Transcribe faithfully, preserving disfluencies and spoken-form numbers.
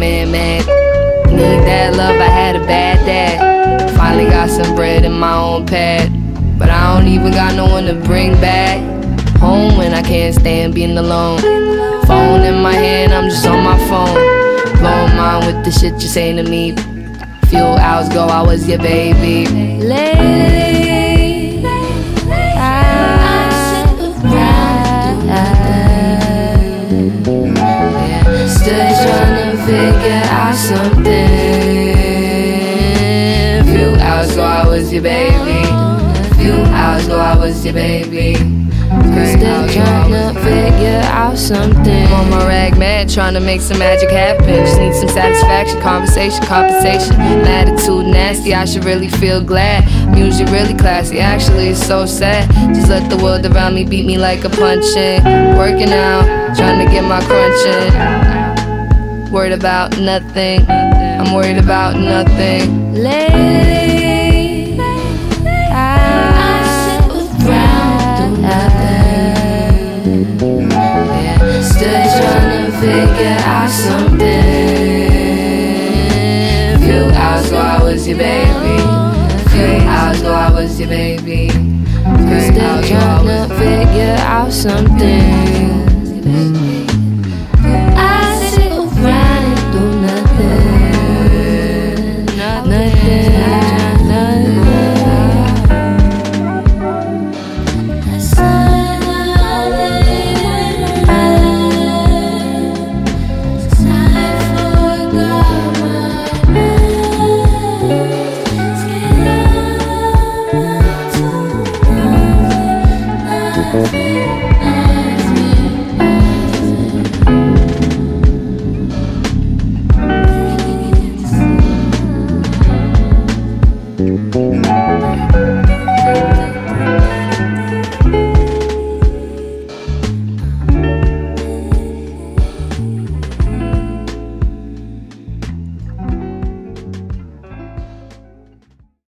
man mad. Need that love, I had a bad dad. Finally got some bread in my own pad, but I don't even got no one to bring back home when I can't stand being alone. Phone in my hand, I'm just on my phone, blowing mine with the shit you're saying to me. Few hours ago I was your baby. Lately I, I, still trying to figure out something. Few hours ago I was your baby. Few hours ago I was your baby. Still trying to figure out something. I'm on my rag mad, trying to make some magic happen. Just need some satisfaction, conversation, compensation. My attitude nasty, I should really feel glad. Music really classy, actually it's so sad. Just let the world around me beat me like a punching. Working out, trying to get my crunch in. Worried about nothing, I'm worried about nothing. Lately figure out something. Few hours ago I was your baby. Few hours ago I was your baby. Still trying to figure out something. I sit around and do nothing, nothing, nothing. Thank you.